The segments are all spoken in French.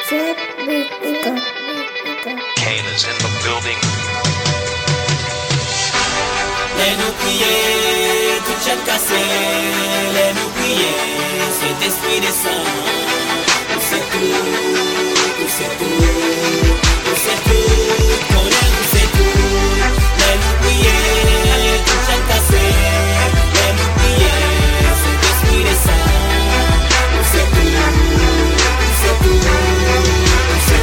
Kane is in the building. Laisse-nous prier, toute chaîne cassée. Laisse-nous prier, cet esprit descend. On sait tout, on sait tout, on sait tout, qu'on aime, on sait tout. Laisse-nous prier, toute chaîne cassée. Laisse-nous prier, cet esprit descend. On sait tout, on sait tout, on sait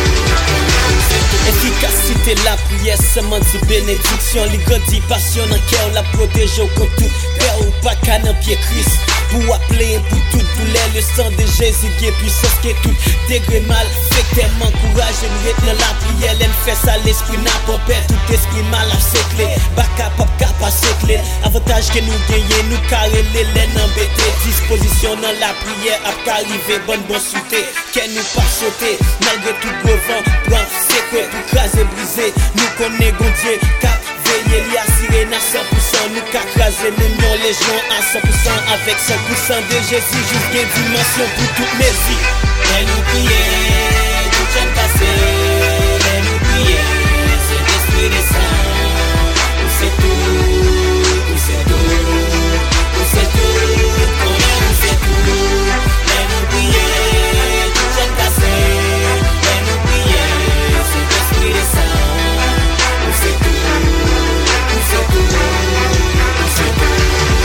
tout. Efficacité la prière, seulement dit bénédiction. Les grandit passion dans cœur, la protège comme tout père ou pas qu'un pied Christ. Pour appeler pour toute douleur, le sang de Jésus qui est puissance qui est tout degré mal. Fait tellement courage, nous retenons la prière. Elle fait ça, l'esprit n'a pas peur, tout esprit mal à sécler. Baka pop cap à sécler. Avantage que nous gagnons, nous carrer les laines embêtées. Disposition dans la prière, à qu'arriver, bonne sauter. Qu'elle nous pas sauter, malgré tout gros vent. Plan séqué pour craser, briser. Nous connaissons Dieu, cap veiller, li assurer à 100%. Nous qu'à craser, nous non les gens à 100%. Avec 100% de Jésus, jusqu'à une dimension pour toutes mes vies. Laisse-nous prier, toute chaîne cassée. Laisse-nous prier, cet esprit descend. On sait tout, on sait tout, on sait tout, on aime, on sait tout. Laisse-nous prier, toute chaîne cassée. Laisse-nous prier, cet esprit descend. On sait tout, on sait tout, on sait tout,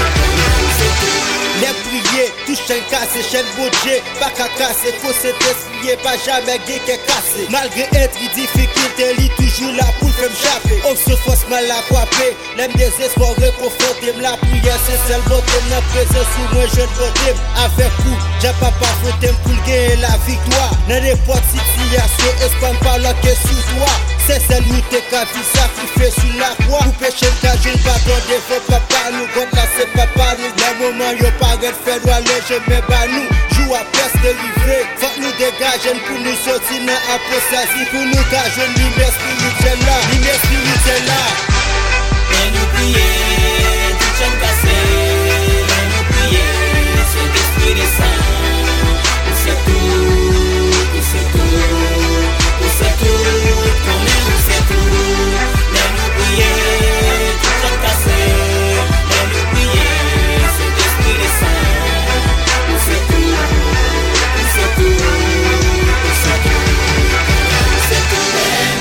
on sait tout. Les prier, tout chaîne cassée, chaîne bouger, pas qu'à casser, faut s'être pas jamais gay qu'est cassé. Malgré être difficulté, il toujours là pour faire m'chapper. On se force mal à frapper, l'aime désespoir réconforter. La prière c'est celle beauté, la présence sous moi jeune beauté. Avec vous, j'ai pas fauté pour gagner la victoire. Dans n'importe situation, espoir par là que sous toi. C'est celle où t'es qu'à vie sacrifié sur la croix. Pour pécher le cas, je ne pardonne des faux papa nous. Quand là c'est papa nous, dans le moment y'a pas de faire droit léger, mais bah nous. Joue à presque livré, faut que nous dégager pour nous sortir dans l'apostasie. Pour nous gager une lumière spirituelle là, lumière spirituelle là. Laisse-nous prier, toute chaîne cassée. Laisse-nous prier, cet esprit descend. On sait tout, on sait tout, on sait tout, qu'on aime, on sait tout. Laisse-nous prier, toute chaîne cassée. Laisse-nous prier, cet esprit descend. On sait tout, on sait tout, on sait tout, on sait tout.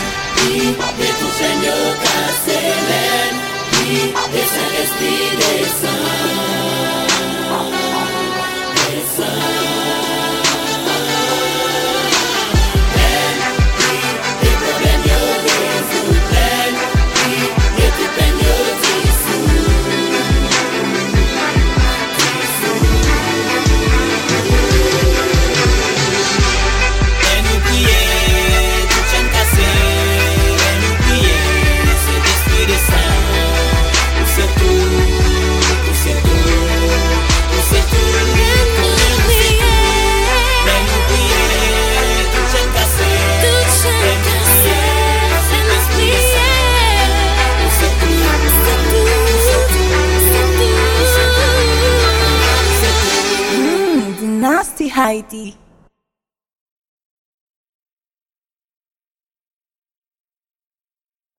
Et tout chaîne cassé, et Saint-Esprit descend, descend. Les problèmes yo résout, et tout peine yo dissout. Laisse-nous prier, toute chaîne cassée. Laisse-nous prier, cet esprit descend. On sait tout, on sait tout, on sait tout, on sait tout. Laisse-nous prier, toute chaîne cassée. Laisse-nous prier, cet esprit descend. On sait tout, on sait tout, on sait tout, on sait tout, on sait tout. Dynasty Heidi.